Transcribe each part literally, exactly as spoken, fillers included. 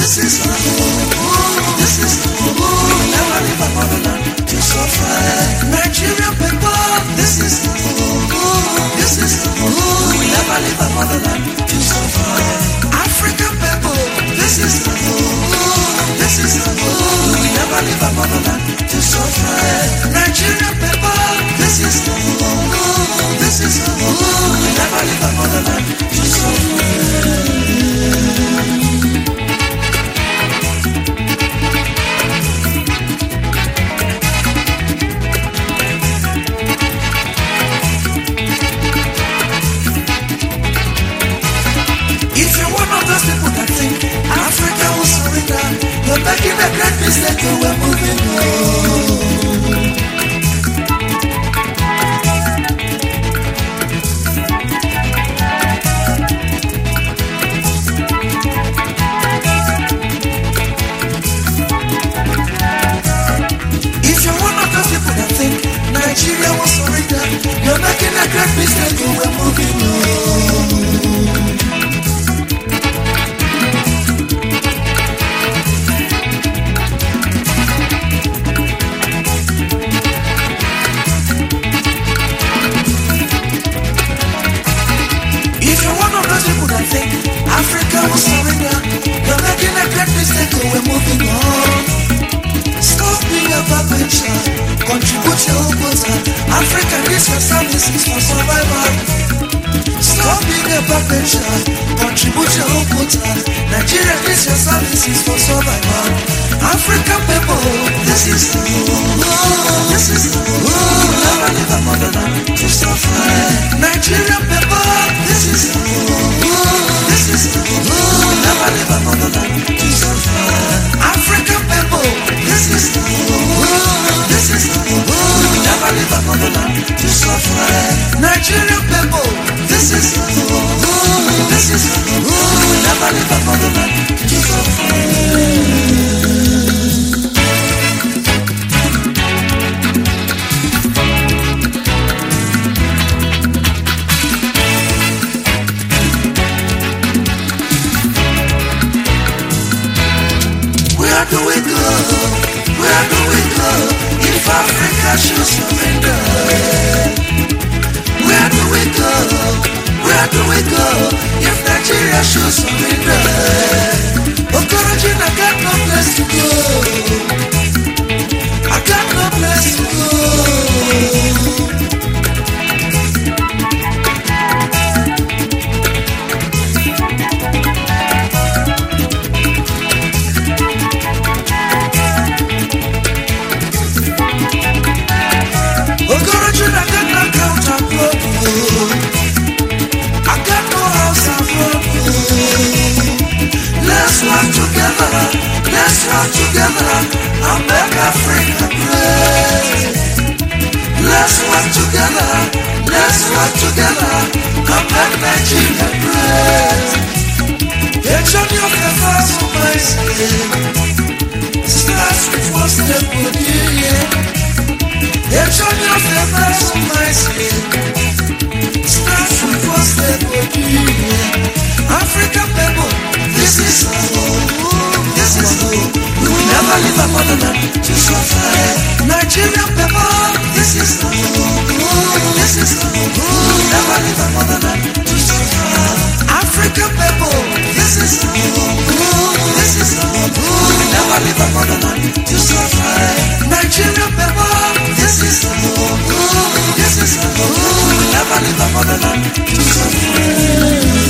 This is our home. This is our home. We never leave our motherland to suffer. Nigerian people, this is our home. This is our home. We never leave our motherland to suffer. African people, this is our home. This is our home. We never leave our motherland to suffer. Nigerian people, this is our home. This is our home. We never leave our motherland to suffer. We're making a great mistake and we're moving on. If you're one of those people that think Nigeria will surrender, you're making a great mistake and we're moving on. Africa will surrender. You're making a great mistake, and we're moving on. Stop being a backbencher. Contribute your own quota. Africa needs your services for survival. Stop being a backbencher. Contribute your own quota. Nigeria needs your services for survival. African people, this is the home. This is the home. Never leave our motherland to suffer. Nigerian people, this is the home. This is the home. Never leave our motherland to suffer. African people, this is the home. This is the home. Never leave our motherland to suffer. Nigerian people, this is the home. This is the home. Never leave our motherland to suffer. Where do we go? Where do we go if Africa should surrender? Where do we go? Where do we go if Nigeria should surrender? Okorojin, I got no place to go. I got no place to go. Let's work together, let's work together and make Africa great. Let's work together, let's work together and make Nigeria great. The journey of the first woman starts with one step for the year. The journey of the first woman starts with one step for the year. African people, this is our home, this is our home. We will never leave our motherland to suffer. Nigerian people, this is our home, this is our home. We will never leave our motherland to suffer. African people, this is our home, this is our home. We will never leave our motherland to suffer. Nigerian people, this is our home, this is our home. We will never leave our motherland to suffer.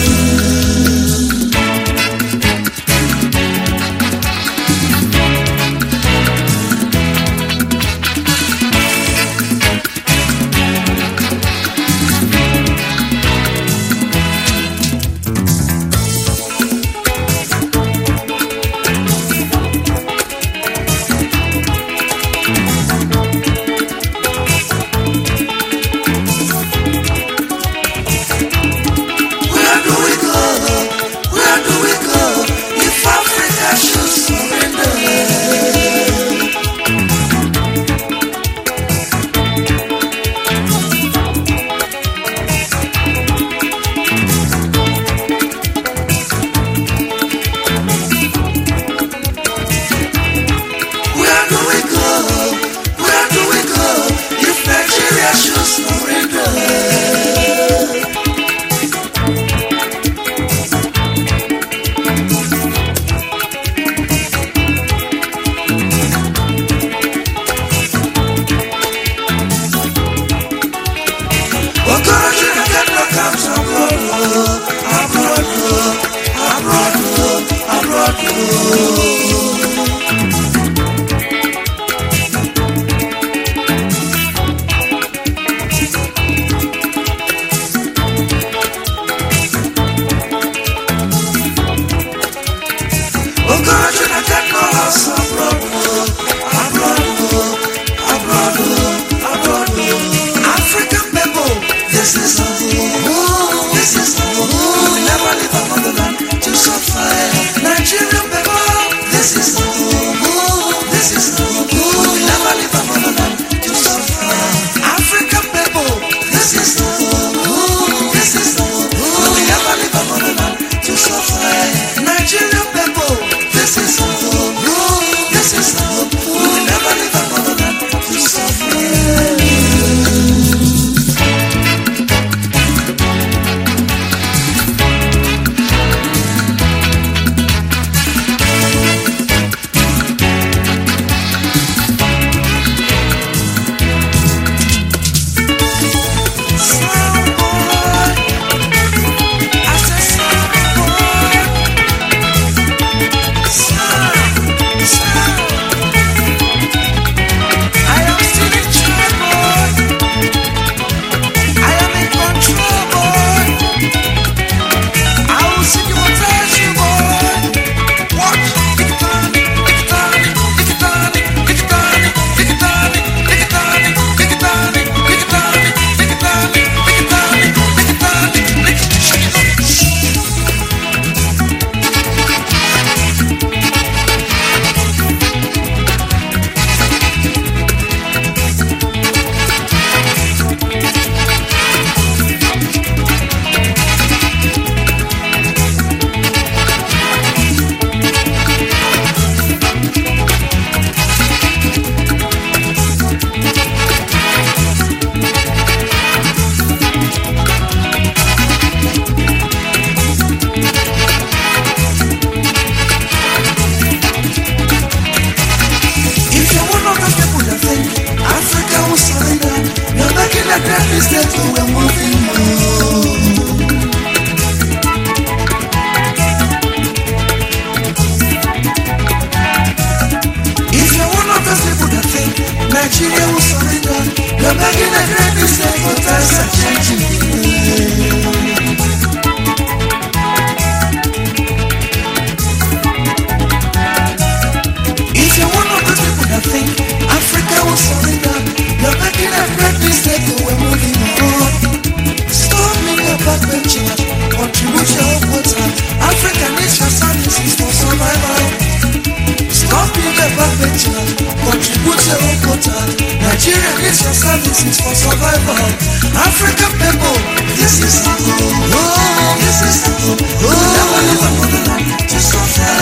This is the hope. Oh, never leave our motherland to suffer.